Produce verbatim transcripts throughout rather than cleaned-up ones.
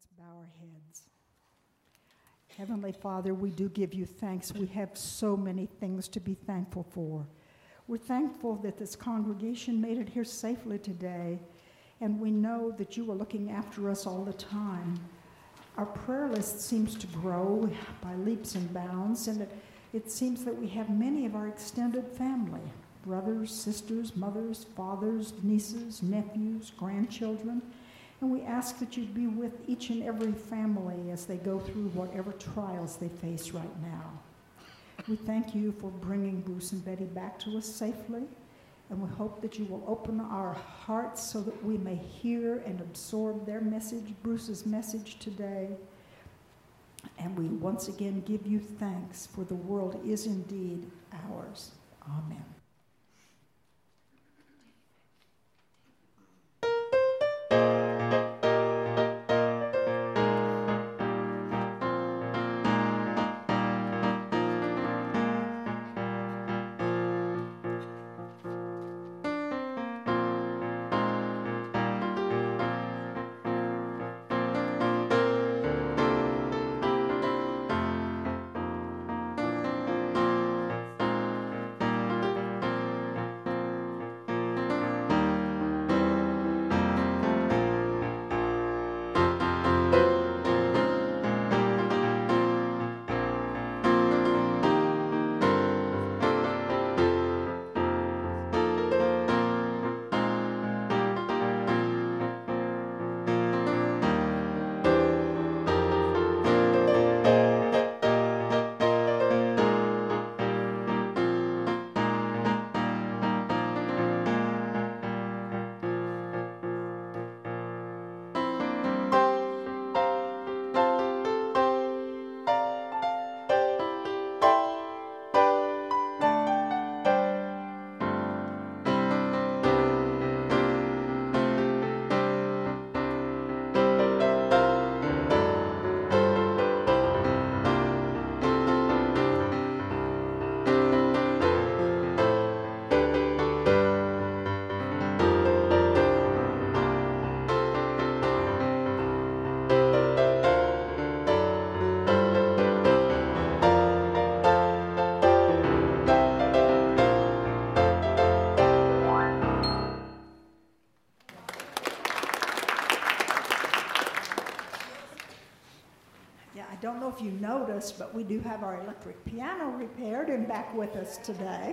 Let's bow our heads. Heavenly Father, we do give you thanks. We have so many things to be thankful for. We're thankful that this congregation made it here safely today, and we know that you are looking after us all the time. Our prayer list seems to grow by leaps and bounds, and it, it seems that we have many of our extended family, brothers, sisters, mothers, fathers, nieces, nephews, grandchildren, and we ask that you be with each and every family as they go through whatever trials they face right now. We thank you for bringing Bruce and Betty back to us safely, and we hope that you will open our hearts so that we may hear and absorb their message, Bruce's message today. And we once again give you thanks, for the world is indeed ours. Amen. I don't know if you noticed, but we do have our electric piano repaired and back with us today.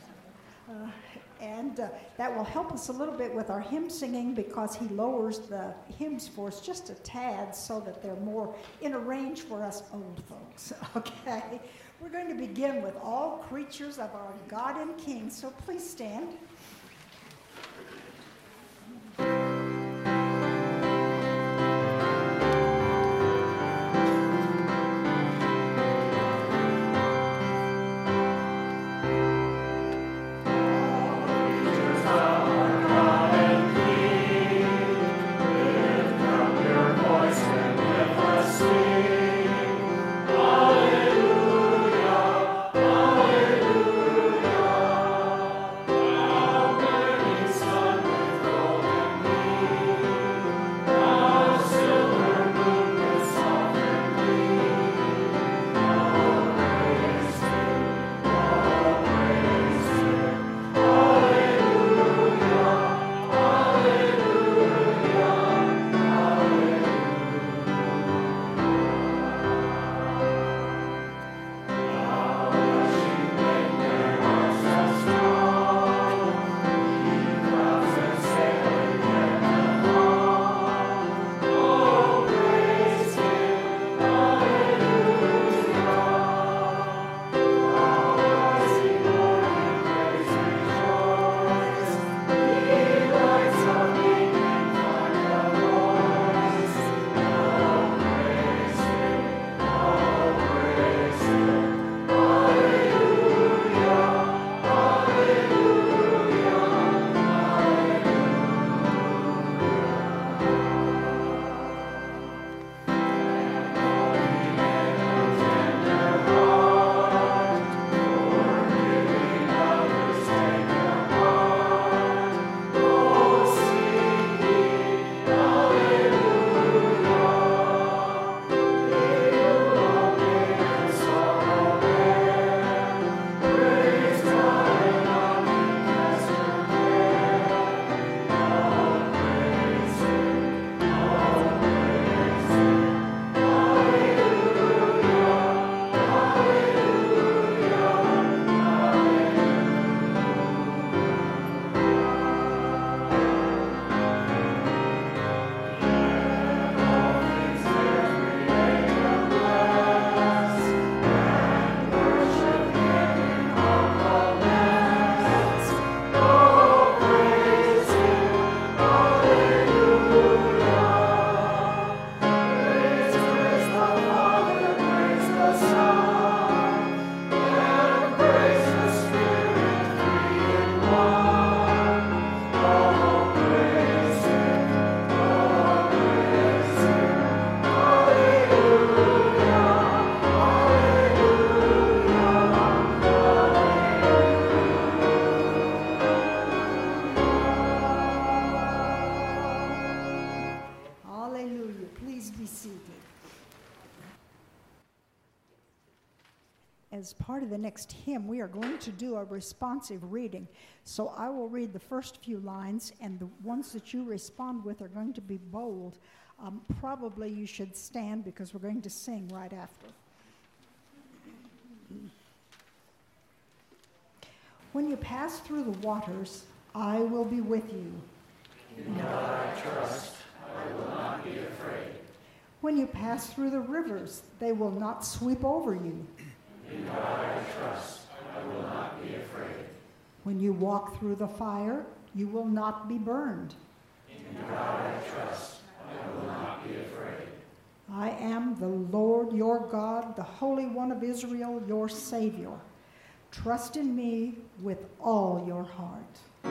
Uh, and uh, that will help us a little bit with our hymn singing, because he lowers the hymns for us just a tad so that they're more in a range for us old folks. Okay? We're going to begin with All Creatures of Our God and King, so please stand. Hallelujah. Hallelujah. Please be seated. As part of the next hymn, we are going to do a responsive reading. So I will read the first few lines, and the ones that you respond with are going to be bold. Um, probably you should stand because we're going to sing right after. When you pass through the waters, I will be with you. In God I trust, I will not be afraid. When you pass through the rivers, they will not sweep over you. In God I trust, I will not be afraid. When you walk through the fire, you will not be burned. In God I trust, I will not be afraid. I am the Lord your God, the Holy One of Israel, your Savior. Trust in me with all your heart.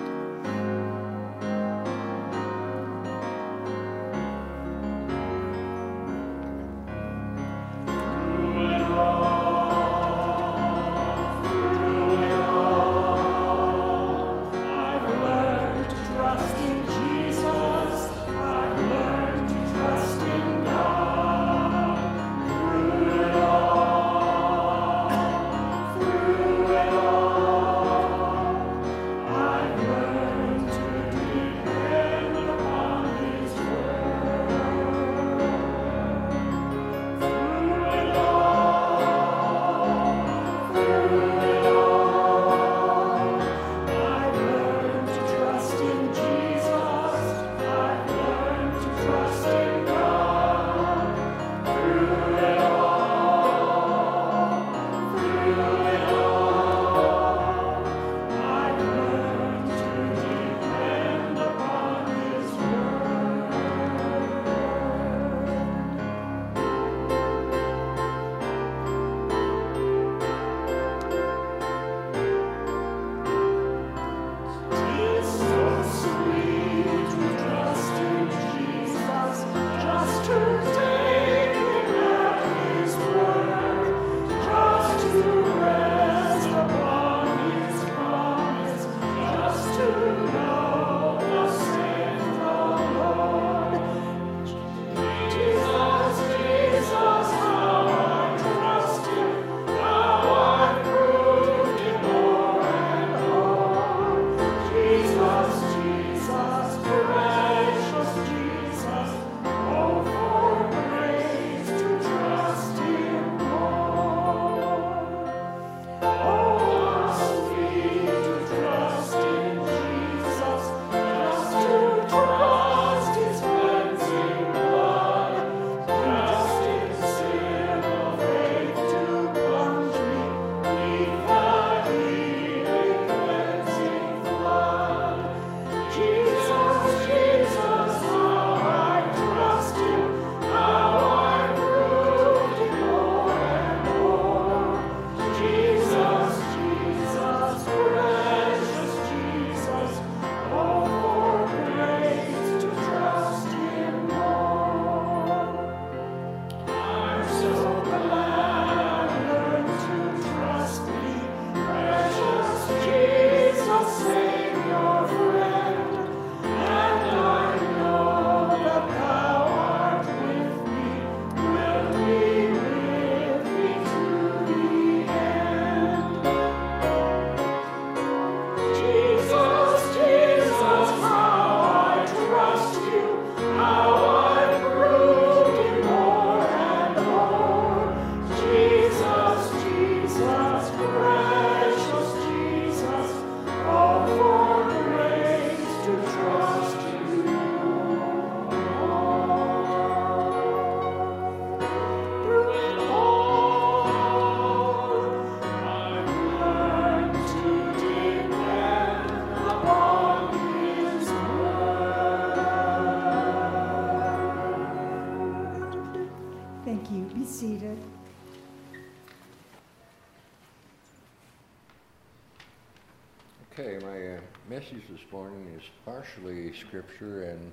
Okay, my uh, message this morning is partially scripture and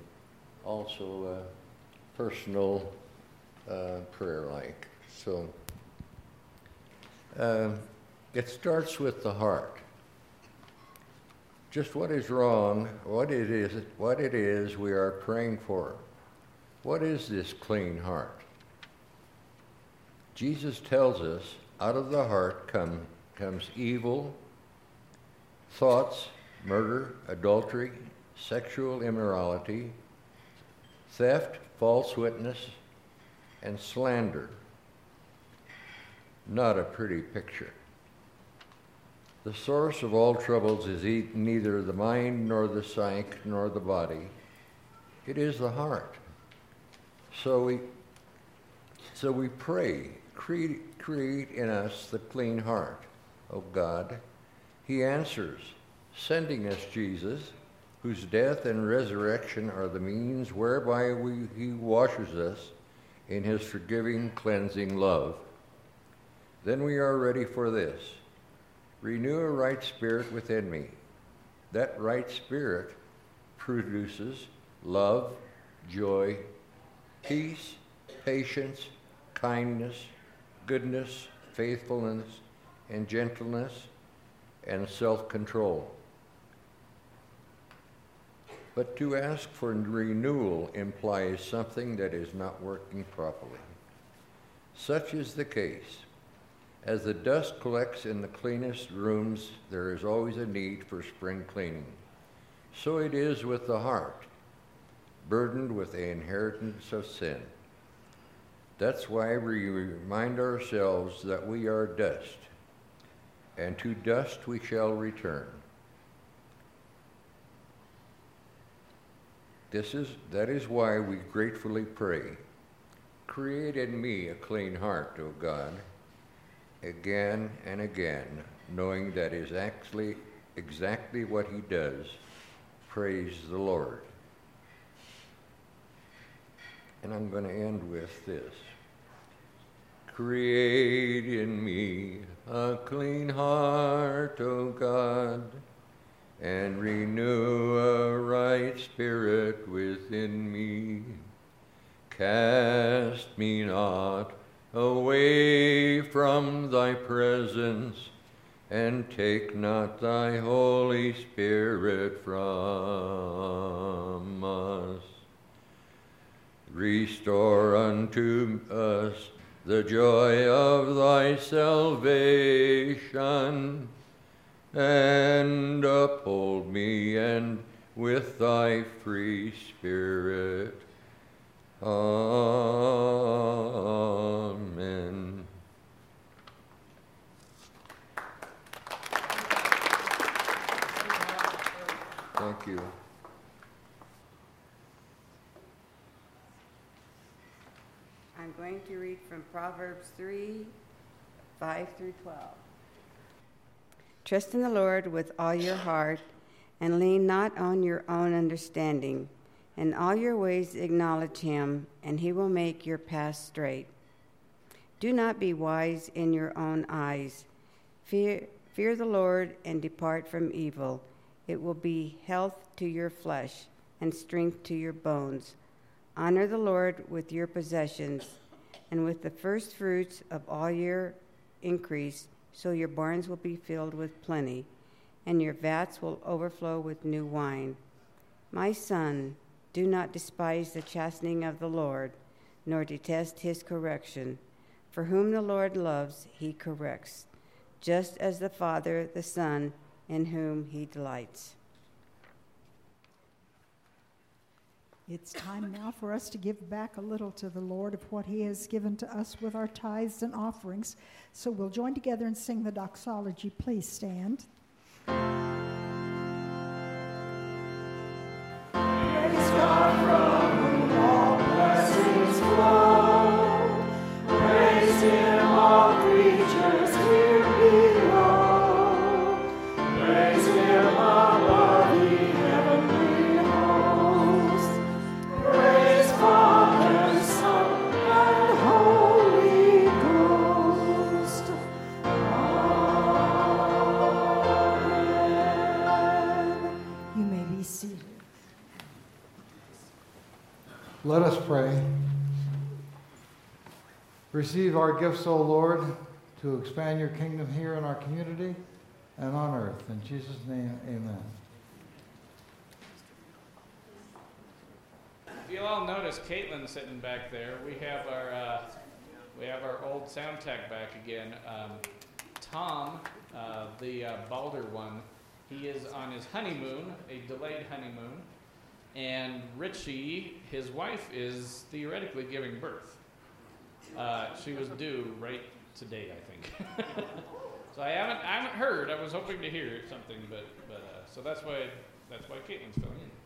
also uh, personal uh, prayer-like. So uh, it starts with the heart. Just what is wrong, what it is, what it is we are praying for. What is this clean heart? Jesus tells us out of the heart come, comes evil thoughts, murder, adultery, sexual immorality, theft, false witness, and slander. Not a pretty picture. The source of all troubles is e- neither the mind nor the psyche nor the body. It is the heart. So we, so we pray, create, create in us the clean heart, O God. He answers, sending us Jesus, whose death and resurrection are the means whereby we, he washes us in his forgiving, cleansing love. Then we are ready for this. Renew a right spirit within me. That right spirit produces love, joy, peace, patience, kindness, goodness, faithfulness, and gentleness, and self-control. But to ask for renewal implies something that is not working properly. Such is the case. As the dust collects in the cleanest rooms, there is always a need for spring cleaning. So it is with the heart, burdened with the inheritance of sin. That's why we remind ourselves that we are dust, and to dust we shall return. This is, that is why we gratefully pray, create in me a clean heart, O God, again and again, knowing that is actually exactly what he does. Praise the Lord. And I'm going to end with this. Create in me a clean heart, O God, and renew a right spirit within me. Cast me not away from thy presence, and take not thy Holy Spirit from us. Restore unto us the joy of thy salvation, and uphold me and with thy free spirit. Amen. Thank you. I'm going to read from Proverbs three, five through twelve. Trust in the Lord with all your heart, and lean not on your own understanding. In all your ways acknowledge him, and he will make your path straight. Do not be wise in your own eyes. Fear, fear the Lord and depart from evil. It will be health to your flesh and strength to your bones. Honor the Lord with your possessions and with the first fruits of all your increase, so your barns will be filled with plenty, and your vats will overflow with new wine. My son, do not despise the chastening of the Lord, nor detest his correction. For whom the Lord loves, he corrects, just as the Father the Son, in whom he delights. It's time now for us to give back a little to the Lord of what he has given to us with our tithes and offerings. So we'll join together and sing the doxology. Please stand. Praise God from whom all blessings flow. Praise him, all creatures here below. Praise him above the heavenly host. Praise Father, Son, and Holy Ghost. Amen. You may be seated. Let us pray. Receive our gifts, O Lord, to expand your kingdom here in our community and on earth. In Jesus' name, amen. you'll all notice Caitlin sitting back there. We have our uh, we have our old sound tech back again. Um, Tom, uh, the uh, Balder one, he is on his honeymoon, a delayed honeymoon, and Richie, his wife, is theoretically giving birth. Uh, she was due right today, I think. So I haven't I haven't heard. I was hoping to hear something, but but uh, so that's why that's why Caitlin's filling in.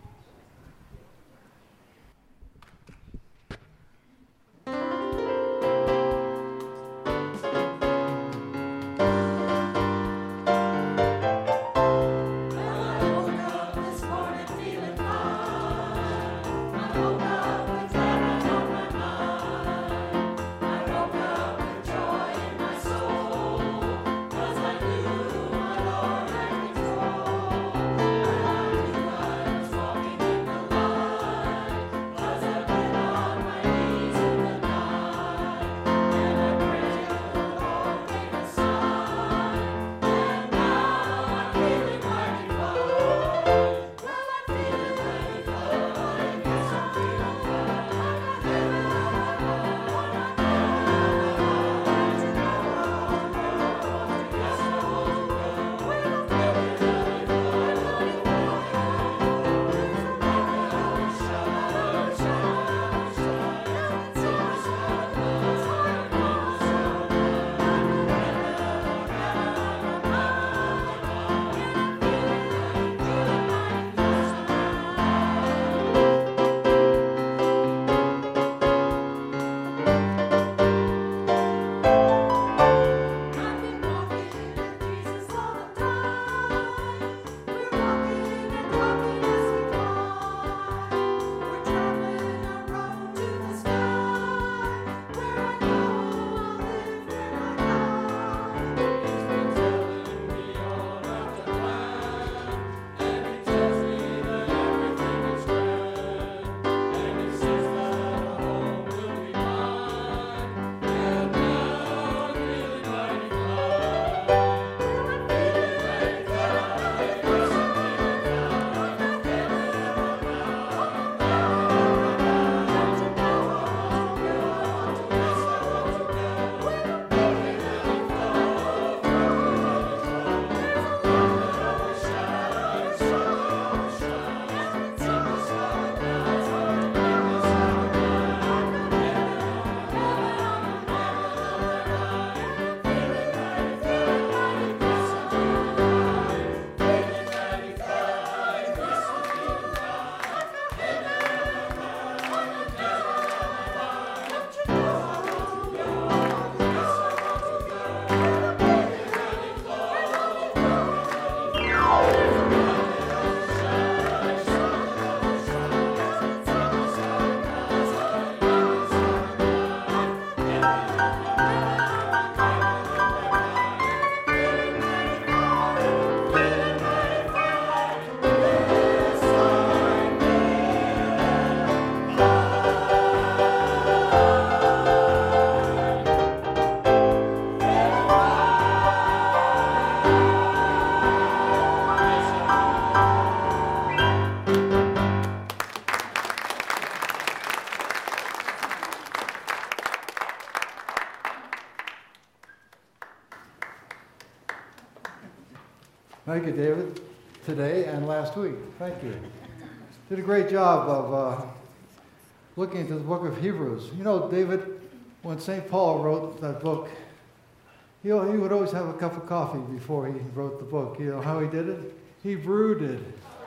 Thank you, David, today and last week. Thank you. Did a great job of uh, looking into the book of Hebrews. You know, David, when Saint Paul wrote that book, he, he would always have a cup of coffee before he wrote the book. You know how he did it? He brewed it.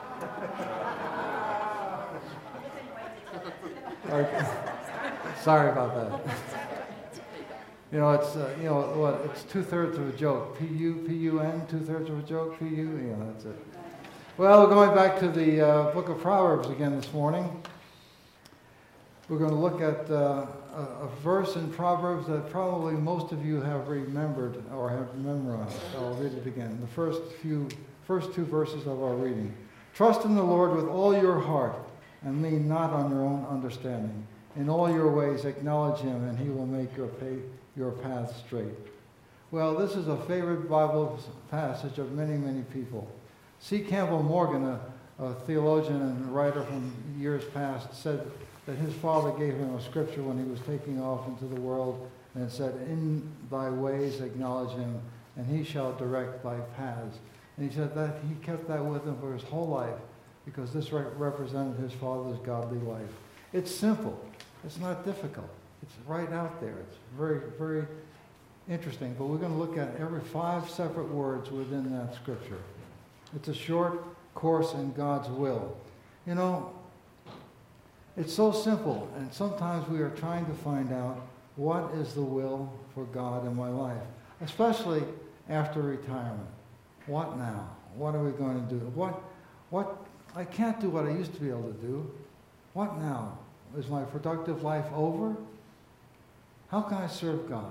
Okay. Sorry about that. You know, it's, uh, you know, what, it's two-thirds of a joke. P U, P U N, two-thirds of a joke, P U, you know, that's it. Well, we're going back to the uh, book of Proverbs again this morning. We're going to look at uh, a, a verse in Proverbs that probably most of you have remembered or have memorized. I'll read it again. The first few, first two verses of our reading. Trust in the Lord with all your heart and lean not on your own understanding. In all your ways acknowledge him, and he will make your, pay, your path straight. Well, this is a favorite Bible passage of many, many people. C. Campbell Morgan, a, a theologian and writer from years past, said that his father gave him a scripture when he was taking off into the world, and it said, "In thy ways acknowledge him, and he shall direct thy paths." And he said that he kept that with him for his whole life, because this re- represented his father's godly life. It's simple. It's not difficult. It's right out there. It's very, very interesting. But we're going to look at every five separate words within that scripture. It's a short course in God's will. You know, it's so simple, and sometimes we are trying to find out what is the will for God in my life, especially after retirement. What now? What are we going to do? What, what, I can't do what I used to be able to do. What now? Is my productive life over? How can I serve God?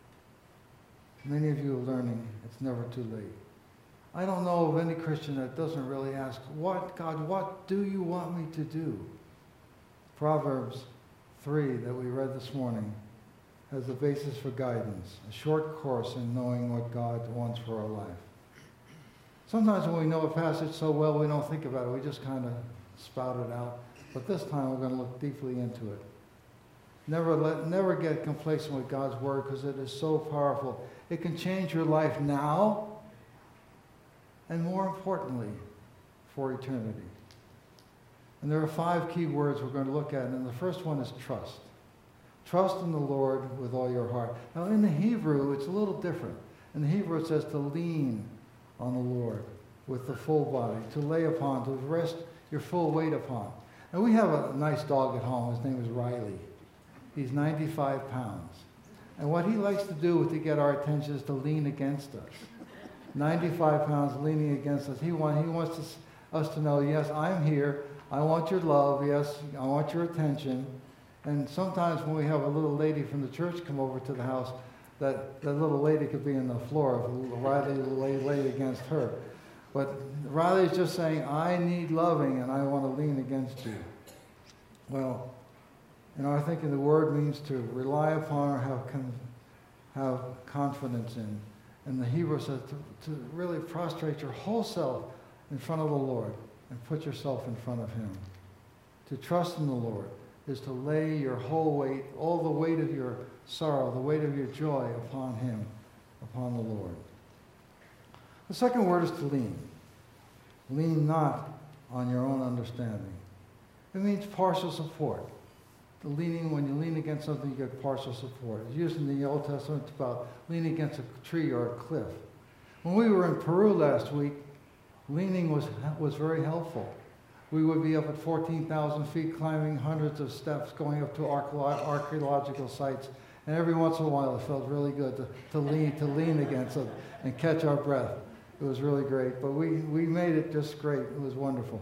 Many of you are learning it's never too late. I don't know of any Christian that doesn't really ask, what, God, what do you want me to do? Proverbs three that we read this morning has the basis for guidance, a short course in knowing what God wants for our life. Sometimes when we know a passage so well, we don't think about it. We just kind of spout it out. But this time we're going to look deeply into it. Never let, never get complacent with God's word, because it is so powerful. It can change your life now, and more importantly, for eternity. And there are five key words we're going to look at, and the first one is trust. Trust in the Lord with all your heart. Now in the Hebrew, it's a little different. In the Hebrew, it says to lean on the Lord with the full body, to lay upon, to rest your full weight upon. And we have a nice dog at home. His name is Riley. He's ninety-five pounds. And what he likes to do to get our attention is to lean against us. ninety-five pounds leaning against us. He, want, he wants to, us to know, yes, I'm here. I want your love. Yes, I want your attention. And sometimes when we have a little lady from the church come over to the house, that, that little lady could be on the floor if Riley lay, laid against her. But Riley's just saying, I need loving and I want to lean against you. Well, you know, I think the word means to rely upon or have, con- have confidence in. And the Hebrew says to, to really prostrate your whole self in front of the Lord and put yourself in front of him. To trust in the Lord is to lay your whole weight, all the weight of your sorrow, the weight of your joy upon him, upon the Lord. The second word is to lean. Lean not on your own understanding. It means partial support. The leaning, when you lean against something, you get partial support. It's used in the Old Testament about leaning against a tree or a cliff. When we were in Peru last week, leaning was, was very helpful. We would be up at fourteen thousand feet, climbing hundreds of steps, going up to archaeological sites. And every once in a while, it felt really good to, to, lean, to lean against it and catch our breath. It was really great. But we, we made it just great. It was wonderful.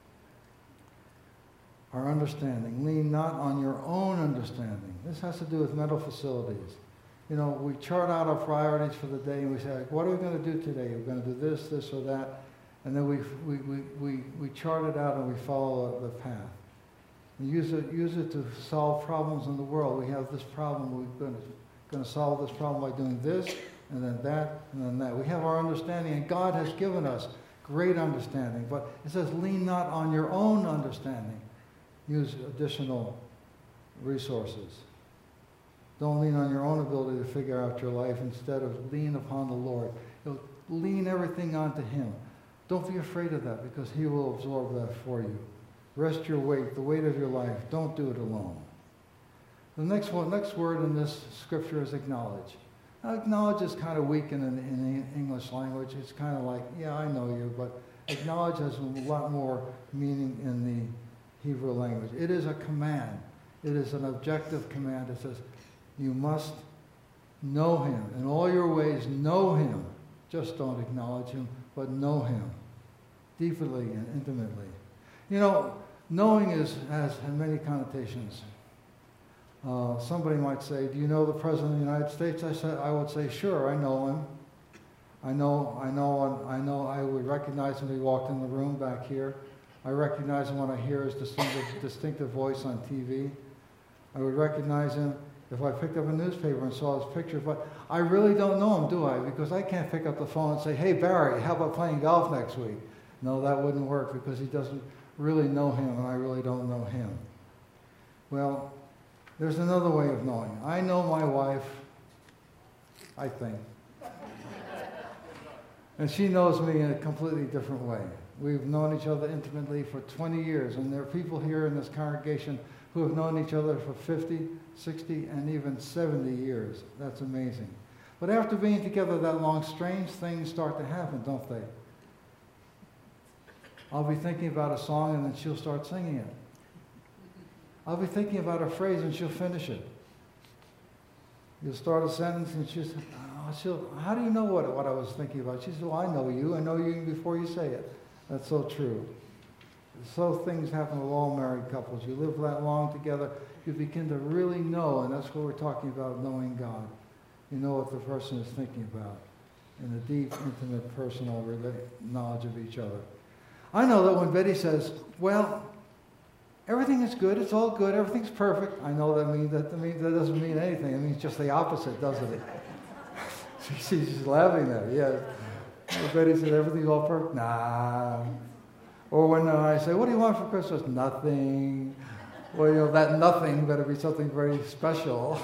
Our understanding. Lean not on your own understanding. This has to do with mental facilities. You know, we chart out our priorities for the day, and we say, what are we going to do today? We're going to do this, this, or that. And then we, we, we, we, we chart it out and we follow the path. We use it, use it to solve problems in the world. We have this problem. We're going to, going to solve this problem by doing this, and then that, and then that. We have our understanding, and God has given us great understanding. But it says, lean not on your own understanding. Use additional resources. Don't lean on your own ability to figure out your life. Instead of lean upon the Lord. You'll lean everything onto him. Don't be afraid of that, because he will absorb that for you. Rest your weight, the weight of your life. Don't do it alone. The next one, next word in this scripture is acknowledge. Now, acknowledge is kind of weak in, in, in the English language. It's kind of like, yeah, I know you, but acknowledge has a lot more meaning in the Hebrew language. It is a command. It is an objective command. It says, you must know him. In all your ways, know him. Just don't acknowledge him, but know him deeply and intimately. You know, knowing is has many connotations. Uh, somebody might say, do you know the President of the United States? I said, I would say, sure, I know him. I know, I know, I know I would recognize him if he walked in the room back here. I recognize him when I hear his distinctive, distinctive voice on T V. I would recognize him if I picked up a newspaper and saw his picture, but I really don't know him, do I? Because I can't pick up the phone and say, hey, Barry, how about playing golf next week? No, that wouldn't work because he doesn't really know him and I really don't know him. Well, there's another way of knowing. I know my wife, I think. And she knows me in a completely different way. We've known each other intimately for twenty years, and there are people here in this congregation who have known each other for fifty, sixty, and even seventy years. That's amazing. But after being together that long, strange things start to happen, don't they? I'll be thinking about a song and then she'll start singing it. I'll be thinking about a phrase and she'll finish it. You'll start a sentence and she'll say, oh, she'll, how do you know what, what I was thinking about? She said, well, I know you. I know you before you say it. That's so true. So things happen with all married couples. You live that long together, you begin to really know, and that's what we're talking about, knowing God. You know what the person is thinking about in a deep, intimate, personal knowledge of each other. I know that when Betty says, well, everything is good, it's all good, everything's perfect, I know that means that, that, means, that doesn't mean anything. It means just the opposite, doesn't it? She's just laughing there, yeah. When Betty says, everything's all perfect, nah. Or when I say, what do you want for Christmas? Nothing. Well, you know, that nothing better be something very special.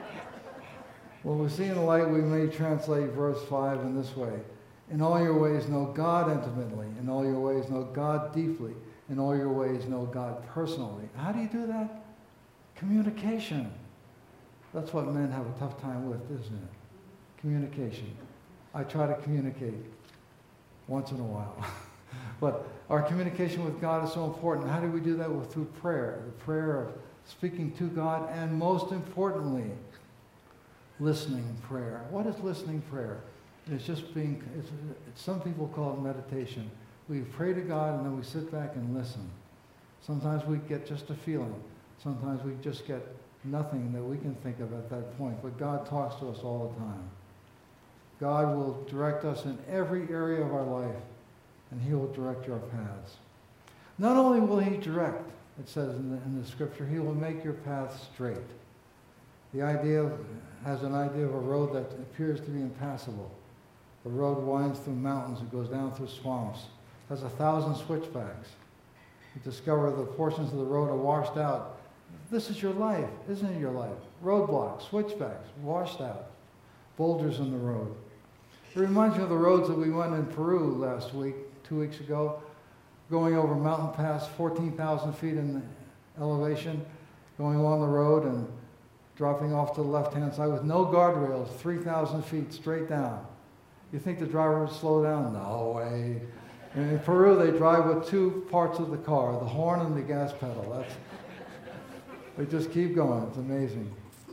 When we see in the light, we may translate verse five in this way. In all your ways, know God intimately. In all your ways, know God deeply. In all your ways, know God personally. How do you do that? Communication. That's what men have a tough time with, isn't it? Communication. I try to communicate once in a while. But our communication with God is so important. How do we do that? Well, through prayer. The prayer of speaking to God, and most importantly, listening prayer. What is listening prayer? It's just being, it's, it's, some people call it meditation. We pray to God and then we sit back and listen. Sometimes we get just a feeling. Sometimes we just get nothing that we can think of at that point. But God talks to us all the time. God will direct us in every area of our life, and he will direct your paths. Not only will he direct, it says in the, in the scripture, he will make your path straight. The idea of, has an idea of a road that appears to be impassable. The road winds through mountains, it goes down through swamps, has a thousand switchbacks. You discover the portions of the road are washed out. This is your life, isn't it your life? Roadblocks, switchbacks, washed out, boulders in the road. It reminds me of the roads that we went in Peru last week, two weeks ago, going over mountain pass, fourteen thousand feet in elevation, going along the road and dropping off to the left-hand side with no guardrails, three thousand feet straight down. You think the driver would slow down? No way. And in Peru, they drive with two parts of the car, the horn and the gas pedal. That's, they just keep going. It's amazing.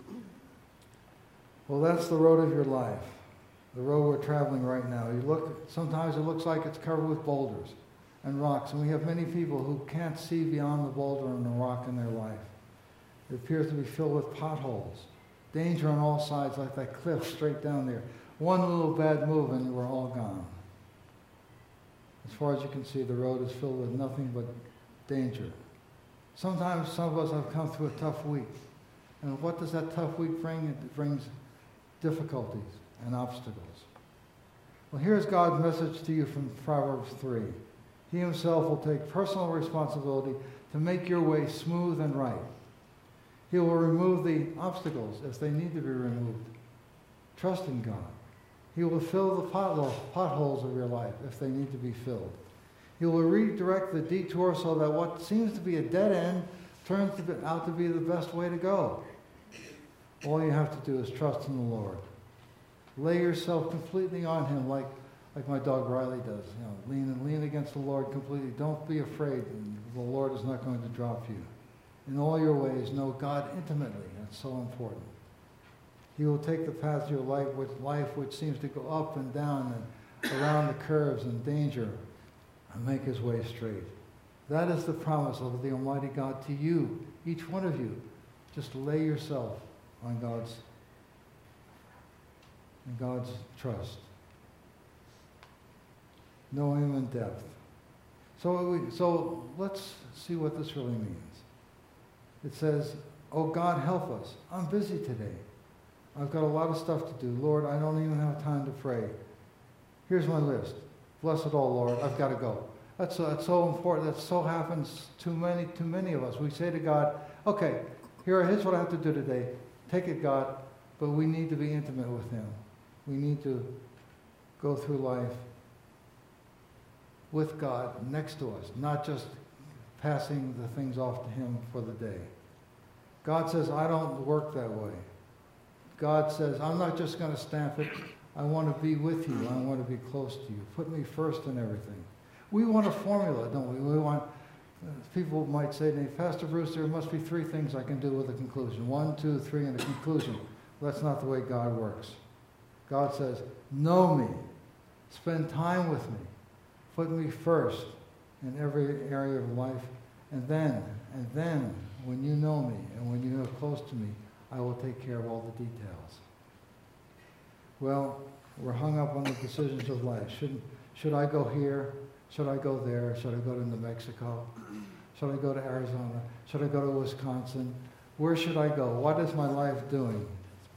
Well, that's the road of your life, the road we're traveling right now. You look, sometimes it looks like it's covered with boulders and rocks, and we have many people who can't see beyond the boulder and the rock in their life. It appears to be filled with potholes, danger on all sides, like that cliff straight down there. One little bad move and we're all gone. As far as you can see, the road is filled with nothing but danger. Sometimes some of us have come through a tough week. And what does that tough week bring? It brings difficulties and obstacles. Well, here's God's message to you from Proverbs three. He himself will take personal responsibility to make your way smooth and right. He will remove the obstacles as they need to be removed. Trust in God. He will fill the potholes of your life if they need to be filled. He will redirect the detour so that what seems to be a dead end turns to be, out to be the best way to go. All you have to do is trust in the Lord. Lay yourself completely on him like, like my dog Riley does. You know, lean and lean against the Lord completely. Don't be afraid. The Lord is not going to drop you. In all your ways, know God intimately. That's so important. He will take the path of your life which, life which seems to go up and down and around the curves and danger and make his way straight. That is the promise of the Almighty God to you, each one of you. Just lay yourself on God's, on God's trust. Know him in depth. So, we, so let's see what this really means. It says, oh God, help us. I'm busy today. I've got a lot of stuff to do. Lord, I don't even have time to pray. Here's my list. Bless it all, Lord. I've got to go. That's, uh, that's so important. That so happens to many, to many of us. We say to God, okay, here, here's what I have to do today. Take it, God, but we need to be intimate with him. We need to go through life with God next to us, not just passing the things off to him for the day. God says, I don't work that way. God says, I'm not just going to stamp it. I want to be with you. I want to be close to you. Put me first in everything. We want a formula, don't we? We want, uh, people might say to me, Pastor Bruce, there must be three things I can do with a conclusion. One, two, three, and a conclusion. Well, that's not the way God works. God says, know me. Spend time with me. Put me first in every area of life. And then, and then, when you know me and when you are close to me, I will take care of all the details. Well, we're hung up on the decisions of life. Should, should I go here? Should I go there? Should I go to New Mexico? Should I go to Arizona? Should I go to Wisconsin? Where should I go? What is my life doing?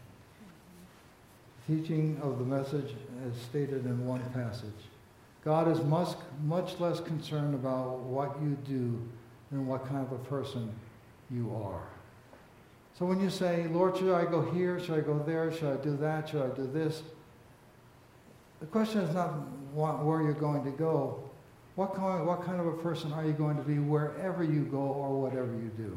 Teaching of the message as stated in one passage. God is much, much less concerned about what you do than what kind of a person you are. So when you say, Lord, should I go here? Should I go there? Should I do that? Should I do this? The question is not what, where you're going to go. What kind, what kind of a person are you going to be wherever you go or whatever you do?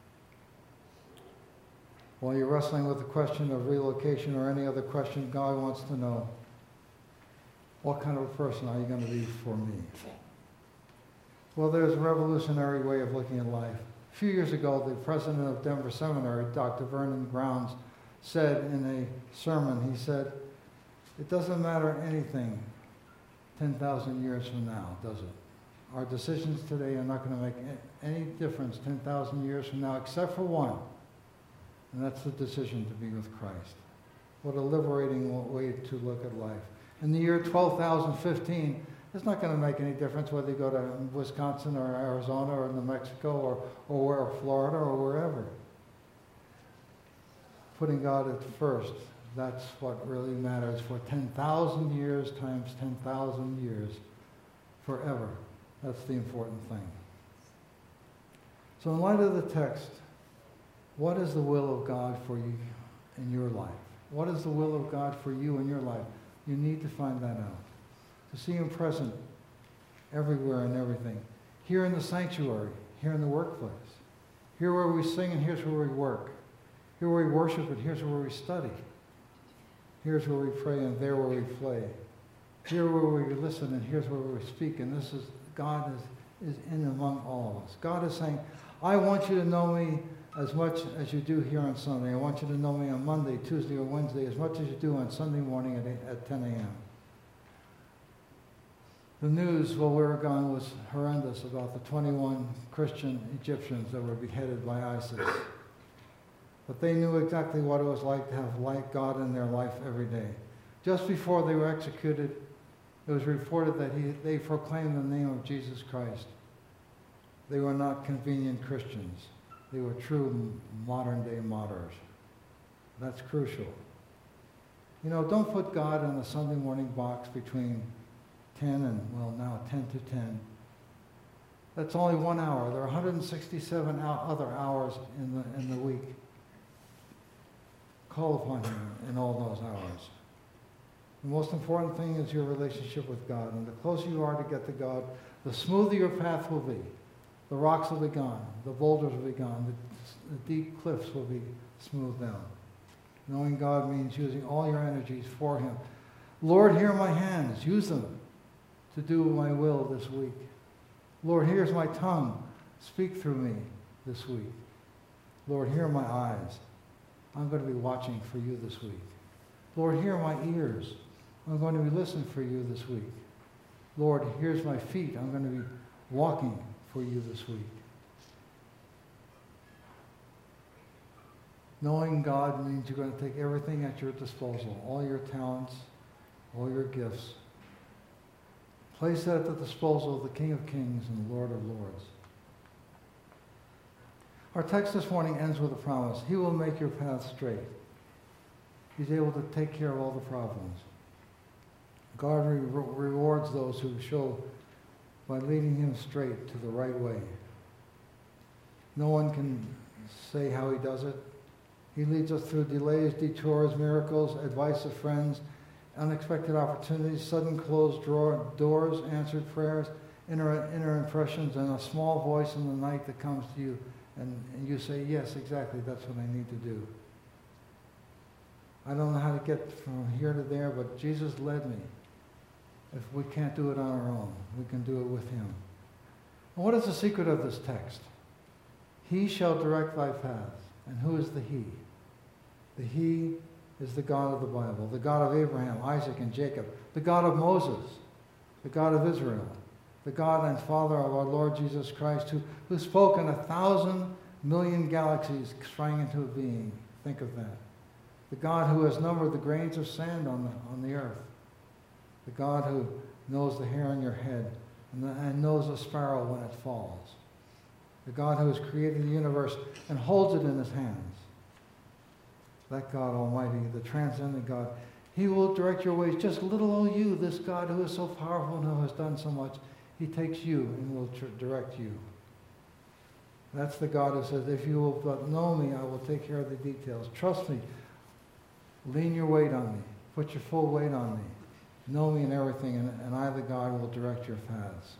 While you're wrestling with the question of relocation or any other question, God wants to know, what kind of a person are you going to be for me? Well, there's a revolutionary way of looking at life. A few years ago, the president of Denver Seminary, Doctor Vernon Grounds, said in a sermon, he said, it doesn't matter anything ten thousand years from now, does it? Our decisions today are not going to make any difference ten thousand years from now, except for one, and that's the decision to be with Christ. What a liberating way to look at life. In the year twelve thousand fifteen, it's not going to make any difference whether you go to Wisconsin or Arizona or New Mexico or, or where, Florida or wherever. Putting God at first, that's what really matters for ten thousand years times ten thousand years, forever. That's the important thing. So in light of the text, what is the will of God for you in your life? What is the will of God for you in your life? You need to find that out. To see him present everywhere and everything. Here in the sanctuary, here in the workplace. Here where we sing and here's where we work. Here where we worship and here's where we study. Here's where we pray and there where we play. Here where we listen and here's where we speak. And this is, God is, is in among all of us. God is saying, I want you to know me as much as you do here on Sunday. I want you to know me on Monday, Tuesday, or Wednesday as much as you do on Sunday morning at, at ten a.m. The news while we were gone was horrendous about the twenty-one Christian Egyptians that were beheaded by ISIS. But they knew exactly what it was like to have like God in their life every day. Just before they were executed, it was reported that he, they proclaimed the name of Jesus Christ. They were not convenient Christians. They were true modern-day martyrs. That's crucial. You know, don't put God in the Sunday morning box between ten and, well, now ten to ten. That's only one hour. There are one hundred sixty-seven other hours in the, in the week. Call upon him in all those hours. The most important thing is your relationship with God. And the closer you are to get to God, the smoother your path will be. The rocks will be gone. The boulders will be gone. The, the deep cliffs will be smoothed down. Knowing God means using all your energies for him. Lord, here are my hands. Use them to do my will this week. Lord, here's my tongue. Speak through me this week. Lord, here are my eyes. I'm going to be watching for you this week. Lord, here are my ears. I'm going to be listening for you this week. Lord, here's my feet. I'm going to be walking for you this week. Knowing God means you're going to take everything at your disposal, all your talents, all your gifts. Place that at the disposal of the King of Kings and the Lord of Lords. Our text this morning ends with a promise. He will make your path straight. He's able to take care of all the problems. God re- rewards those who show by leading him straight to the right way. No one can say how he does it. He leads us through delays, detours, miracles, advice of friends, unexpected opportunities, sudden closed drawer, doors, answered prayers, inner, inner impressions, and a small voice in the night that comes to you, and, and you say, yes, exactly, that's what I need to do. I don't know how to get from here to there, but Jesus led me. If we can't do it on our own, we can do it with him. And what is the secret of this text? He shall direct thy paths. And who is the he? The he is the God of the Bible, the God of Abraham, Isaac, and Jacob, the God of Moses, the God of Israel, the God and Father of our Lord Jesus Christ, who, who spoke and a thousand million galaxies sprang into being. Think of that. The God who has numbered the grains of sand on the, on the earth. The God who knows the hair on your head and, the, and knows a sparrow when it falls. The God who has created the universe and holds it in his hands. That God Almighty, the transcendent God, he will direct your ways. Just little old you, this God who is so powerful and who has done so much, he takes you and will tr- direct you. That's the God who says, if you will but know me, I will take care of the details. Trust me. Lean your weight on me. Put your full weight on me. Know me in everything, and, and I, the God, will direct your paths.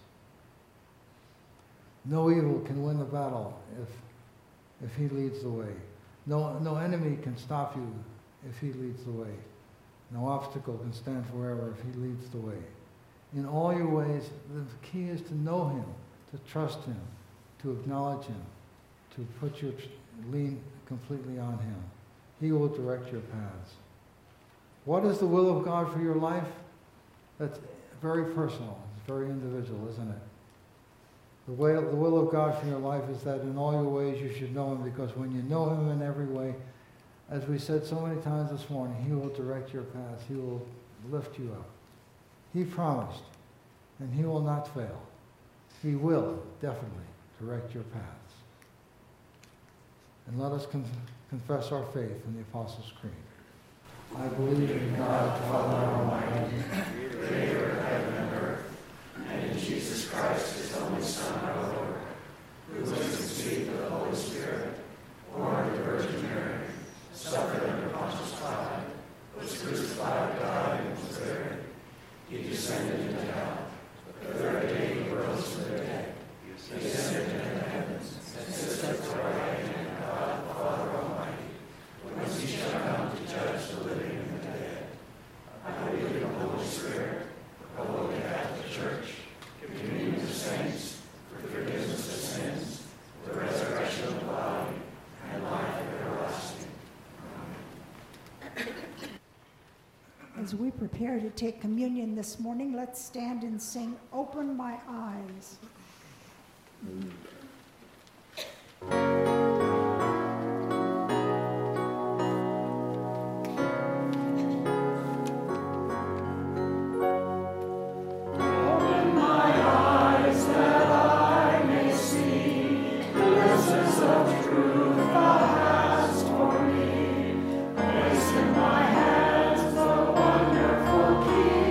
No evil can win the battle if, if he leads the way. No, no enemy can stop you if he leads the way. No obstacle can stand forever if he leads the way. In all your ways, the key is to know him, to trust him, to acknowledge him, to put your lean completely on him. He will direct your paths. What is the will of God for your life? That's very personal. It's very individual, isn't it? The, way, the will of God for your life is that in all your ways you should know him, because when you know him in every way, as we said so many times this morning, he will direct your paths. He will lift you up. He promised, and he will not fail. He will definitely direct your paths. And let us con- confess our faith in the Apostles' Creed. I believe in God, Father Almighty, creator of heaven and earth, and in Jesus Christ, his only Son, our Lord, who was conceived of the Holy Spirit, born of the Virgin Mary, suffered under Pontius Pilate, was crucified, died, and was buried. He descended into hell. The third day he rose from the dead. He ascended into the heavens, and sits at the right hand of God, the Father Almighty, whence he shall come to judge the living and the dead. I believe in the Holy Spirit, the Holy Catholic Church, communion of saints, for forgiveness of sins, the resurrection of the body, and life everlasting. Amen. As we prepare to take communion this morning, let's stand and sing, "Open My Eyes."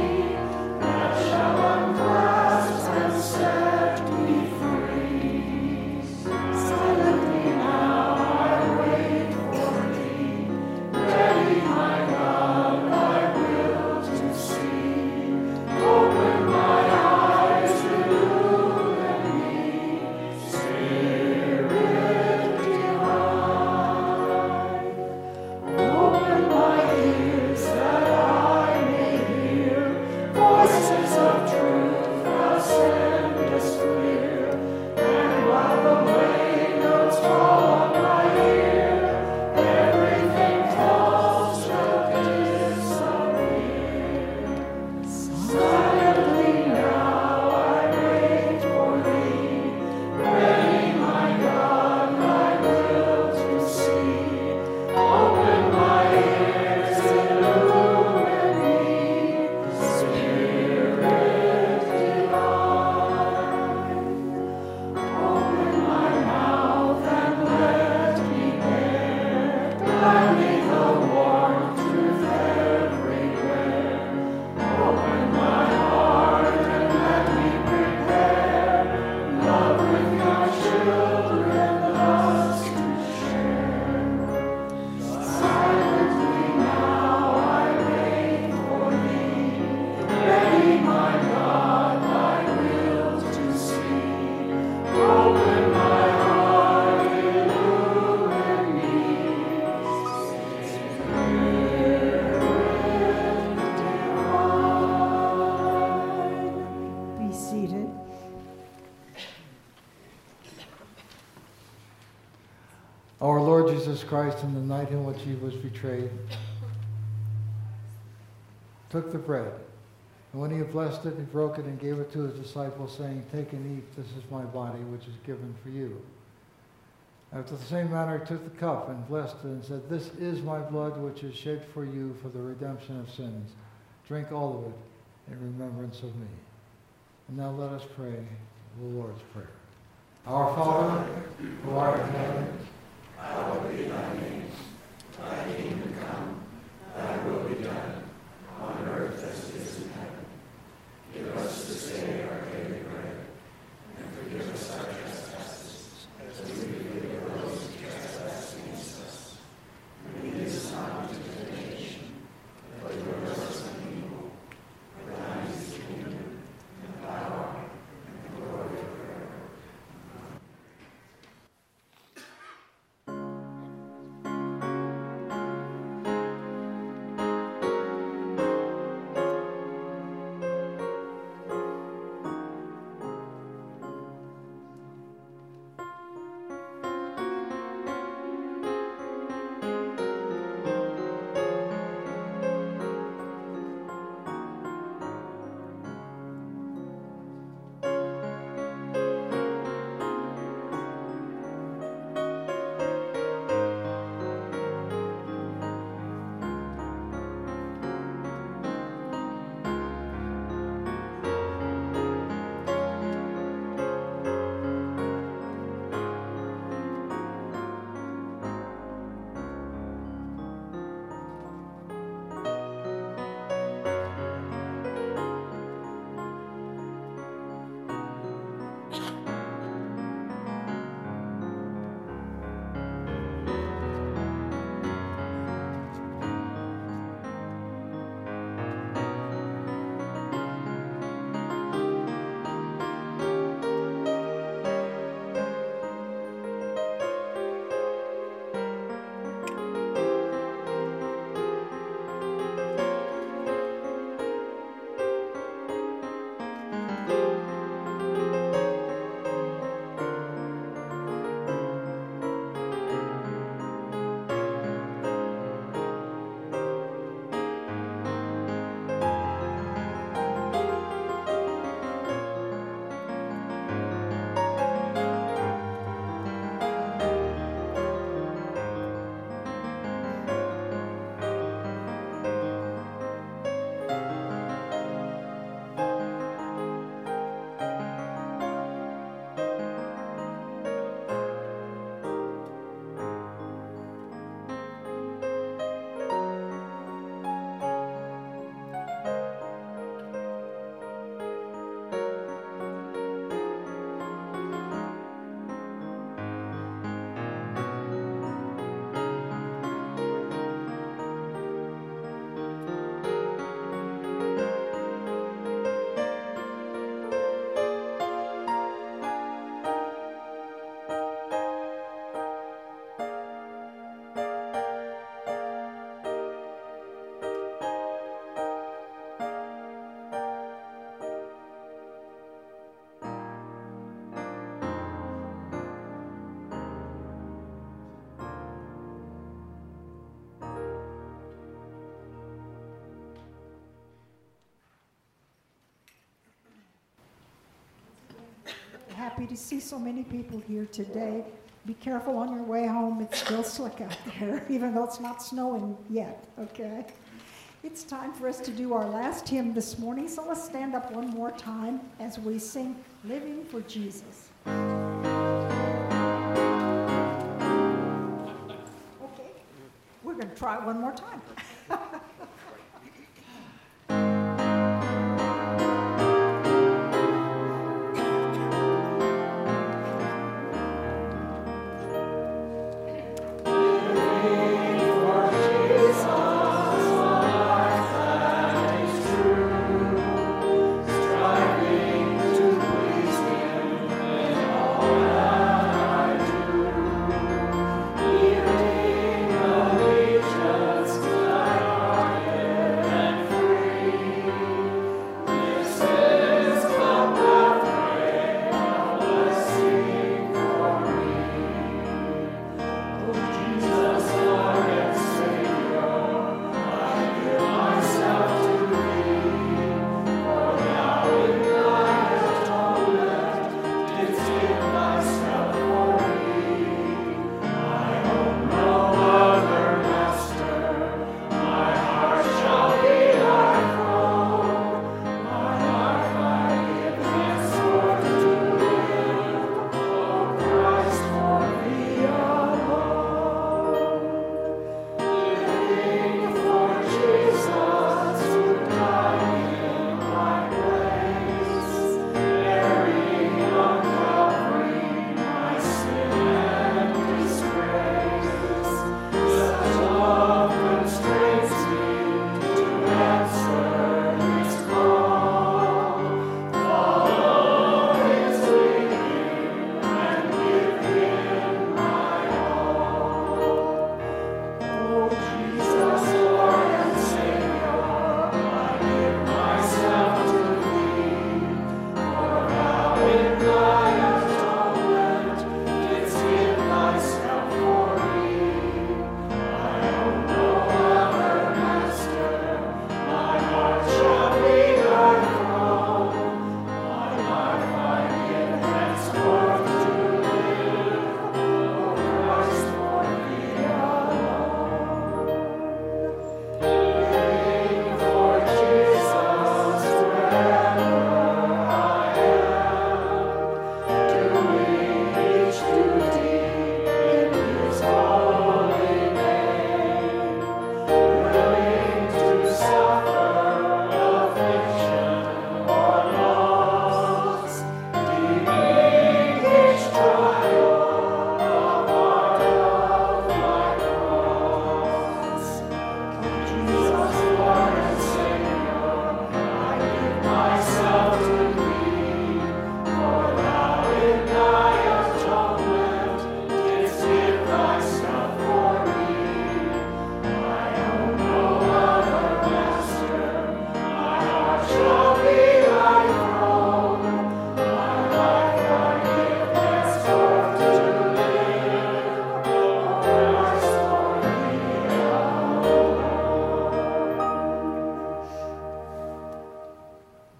Free. Christ, in the night in which he was betrayed, took the bread. And when he had blessed it, he broke it and gave it to his disciples, saying, "Take and eat. This is my body, which is given for you." After the same manner, he took the cup and blessed it and said, "This is my blood, which is shed for you for the redemption of sins. Drink all of it in remembrance of me." And now let us pray the Lord's Prayer. Our Father, who art in heaven, hallowed be thy name. Thy kingdom come, thy will be done, on earth as it is in heaven. Give us this day our daily bread, and forgive us our trespasses, as we forgive those who trespass against us. And lead us not into temptation, but deliver us from evil. For thine is the kingdom, and power, and glory forever. Happy to see so many people here today. Be careful on your way home. It's still slick out there, even though it's not snowing yet, okay? It's time for us to do our last hymn this morning, so let's stand up one more time as we sing Living for Jesus. Okay, we're going to try it one more time. Just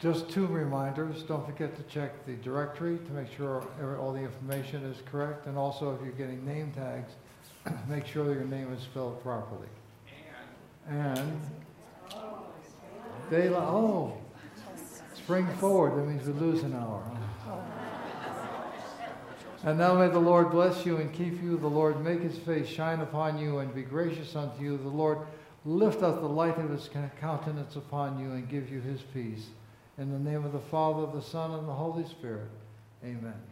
Just two reminders. Don't forget to check the directory to make sure every- all the information is correct. And also, if you're getting name tags, make sure your name is spelled properly. And daylight, oh, spring forward. That means we lose an hour. And now may the Lord bless you and keep you. The Lord make his face shine upon you and be gracious unto you. The Lord lift up the light of his countenance upon you and give you his peace. In the name of the Father, the Son, and the Holy Spirit. Amen.